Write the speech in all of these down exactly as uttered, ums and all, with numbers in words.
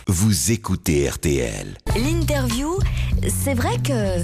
Vous écoutez R T L. L'interview, c'est vrai que...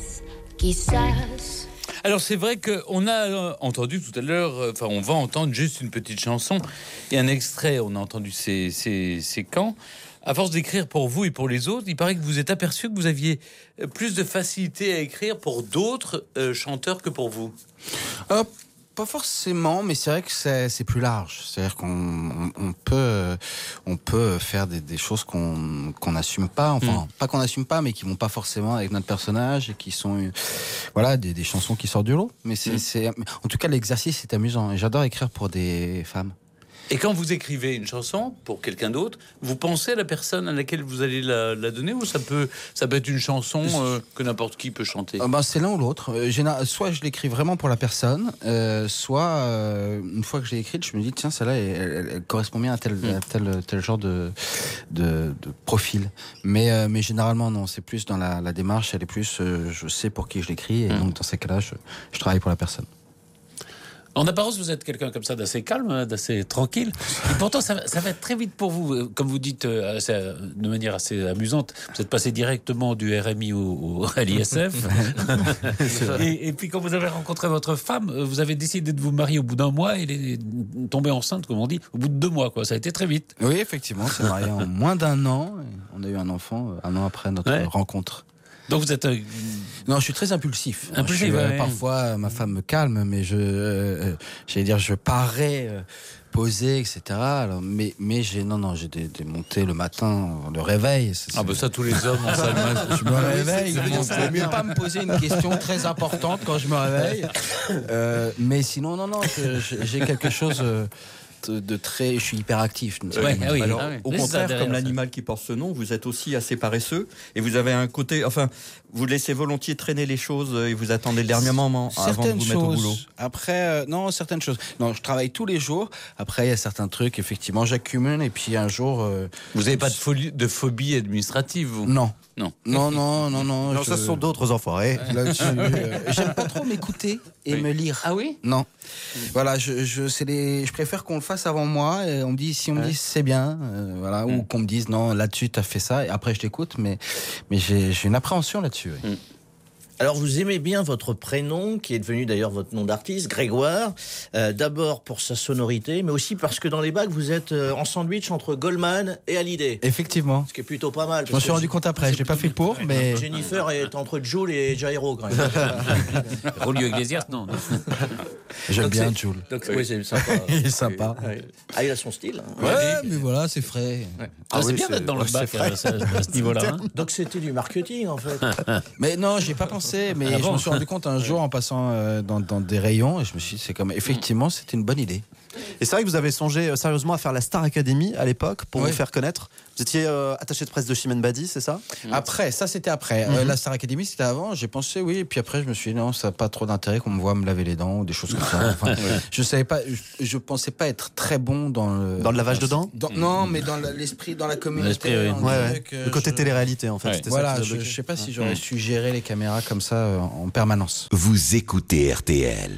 Alors c'est vrai qu'on a entendu tout à l'heure, enfin on va entendre juste une petite chanson et un extrait, on a entendu ces, ces, ces camps. À force d'écrire pour vous et pour les autres, il paraît que vous êtes aperçu que vous aviez plus de facilité à écrire pour d'autres euh, chanteurs que pour vous. Euh, pas forcément, mais c'est vrai que c'est, c'est plus large. C'est-à-dire qu'on on, on peut, on peut faire des, des choses qu'on qu'on n'assume pas. Enfin, mmh. pas qu'on n'assume pas, mais qui vont pas forcément avec notre personnage et qui sont, voilà, des, des chansons qui sortent du lot. Mais c'est, mmh. c'est, en tout cas, l'exercice est amusant. Et j'adore écrire pour des femmes. Et quand vous écrivez une chanson pour quelqu'un d'autre, vous pensez à la personne à laquelle vous allez la, la donner, ou ça peut, ça peut être une chanson euh, que n'importe qui peut chanter? euh, ben, C'est l'un ou l'autre. Euh, soit je l'écris vraiment pour la personne, euh, soit euh, une fois que je l'ai écrite, je me dis tiens, celle-là, elle, elle, elle correspond bien à tel, mmh. à tel, tel genre de, de, de profil. Mais, euh, mais généralement, non, c'est plus dans la, la démarche, elle est plus, euh, je sais pour qui je l'écris, et mmh. donc dans ces cas-là, je, je travaille pour la personne. En apparence, vous êtes quelqu'un comme ça d'assez calme, d'assez tranquille. Et pourtant, ça, ça va être très vite pour vous. Comme vous dites, euh, assez, de manière assez amusante, vous êtes passé directement du R M I au, au, à l'I S F. et, et puis, quand vous avez rencontré votre femme, vous avez décidé de vous marier au bout d'un mois et est tombée enceinte, comme on dit, au bout de deux mois. Quoi. Ça a été très vite. Oui, effectivement, on s'est marié en moins d'un an. Et on a eu un enfant un an après notre ouais. rencontre. Donc vous êtes... Euh... Non, je suis très impulsif. impulsif je suis, ouais, euh, ouais. Parfois, ma femme me calme, mais je, euh, j'allais dire, je parais euh, posé, et cetera. Alors, mais, mais j'ai, non, non, j'ai des, des montées le matin, le réveil. C'est, ah ben ça, tous les hommes, on je me réveille. Il ne faut mieux pas me poser une question très importante quand je me réveille. Euh, mais sinon, non, non, je, j'ai quelque chose. Euh, de très, je suis hyperactif. Ouais, ah oui, alors, ah oui. au contraire, comme l'animal qui porte ce nom, vous êtes aussi assez paresseux et vous avez un côté, enfin, vous laissez volontiers traîner les choses et vous attendez le dernier moment avant de vous mettre au boulot. Après, euh, non, certaines choses. Non, je travaille tous les jours. Après, il y a certains trucs, effectivement, j'accumule et puis un jour. Euh, vous n'avez pas de, folie, de phobie administrative, vous? Non. Non, non, non, non, non. Non, je... ça ce sont d'autres enfoirés. Là-dessus, euh, j'aime pas trop m'écouter et oui. me lire. Ah oui? Non. Voilà, je, je, c'est les, je préfère qu'on le fasse avant moi. Et on me dit, si on me ouais. dit c'est bien, euh, voilà, mm. ou qu'on me dise non, là-dessus t'as fait ça. Et après je t'écoute, mais mais j'ai, j'ai une appréhension là-dessus. Oui. Mm. Alors, vous aimez bien votre prénom, qui est devenu d'ailleurs votre nom d'artiste, Grégoire, euh, d'abord pour sa sonorité, mais aussi parce que dans les bacs, vous êtes euh, en sandwich entre Goldman et Hallyday. Effectivement. Ce qui est plutôt pas mal. Je m'en suis rendu compte après, je l'ai pas fait pour, mais... Jennifer est entre Jul et Jairo, quand même. Rolio Iglesias, non. J'aime donc bien Jul. Donc, oui, c'est sympa. Il est sympa. Ah, il a son style. Hein. Ouais, ouais, mais voilà, c'est frais. Ouais. Ah, c'est oui, bien c'est... d'être dans le ouais, bac à ce, à ce niveau-là. Hein. Donc, c'était du marketing, en fait. Mais non, j'ai pas pensé, mais ah bon, je me suis rendu compte un jour en passant euh, dans, dans des rayons et je me suis dit c'est comme effectivement c'était une bonne idée. Et c'est vrai que vous avez songé euh, sérieusement à faire la Star Academy à l'époque pour oui. vous faire connaître. Vous étiez euh, attaché de presse de Chimène Badi, c'est ça? Après, ça c'était après. Mm-hmm. Euh, la Star Academy c'était avant. J'ai pensé oui, et puis après je me suis dit non, ça n'a pas trop d'intérêt qu'on me voit me laver les dents ou des choses comme ça. Enfin, oui. Je savais pas, je, je pensais pas être très bon dans le dans le lavage de dents. Dans, non, mais dans l'esprit, dans la communauté. Oui. Ouais, ouais. Truc, euh, le côté je... télé-réalité en fait. Ouais. C'était voilà, ça je, je sais pas si j'aurais ouais. su gérer les caméras comme ça euh, en permanence. Vous écoutez R T L.